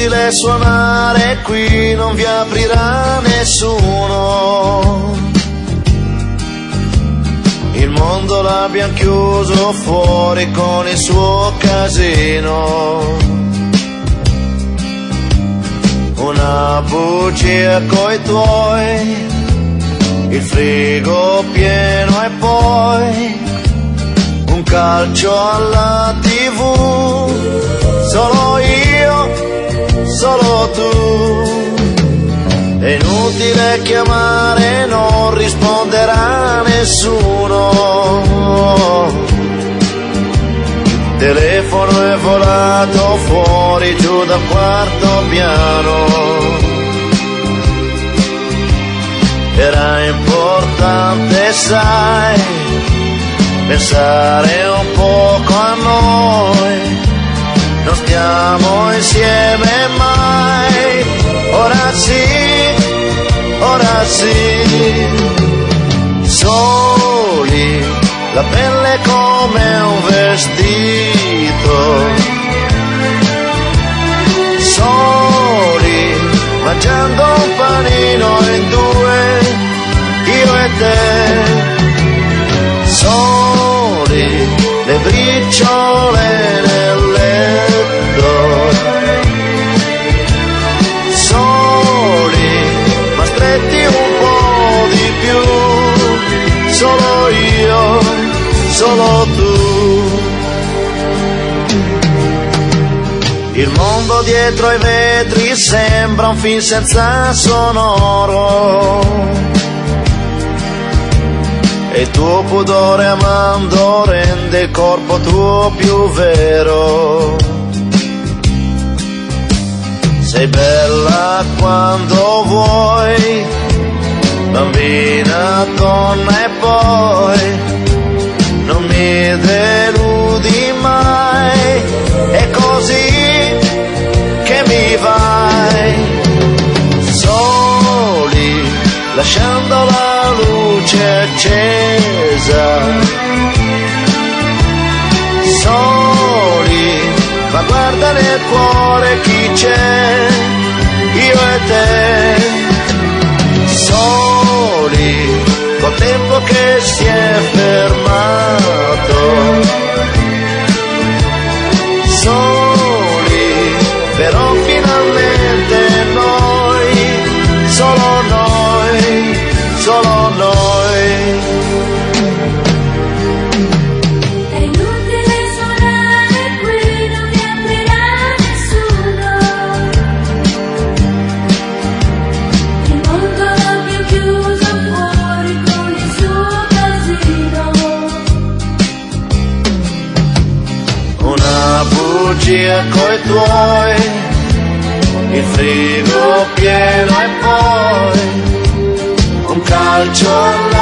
inutile suonare qui, non vi aprirà nessuno. Il mondo l'abbiamo chiuso fuori con il suo casino. Una bugia coi tuoi, il frigo pieno e poi un calcio alla TV. Solo io, solo tu. È inutile chiamare, non risponderà nessuno. Telefono è volato fuori giù dal quarto piano. Era importante, sai, pensare un poco a noi. Non stiamo insieme mai. Ora sì, soli, la pelle come un vestito. Soli, mangiando un panino in due, io e te. Soli, le briciole nel letto. Soli, ma stretti un po' di più. Solo io, solo tu. Il mondo dietro ai vetri sembra un film senza sonoro. E il tuo pudore amando rende il corpo tuo più vero. Sei bella quando vuoi, bambina, donna e poi non mi deludi mai. È così che mi vai. Soli, lasciando la luce accesa. Soli, ma guarda nel cuore chi c'è, io e te. Soli, col tempo che si è fermato. Soli, però finalmente noi, solo noi, solo noi. È inutile suonare qui, non vi aprirà nessuno. Il mondo l'abbiamo chiuso fuori con il suo casino. Una bugia coi tuoi, il frigo pieno e poi un calcio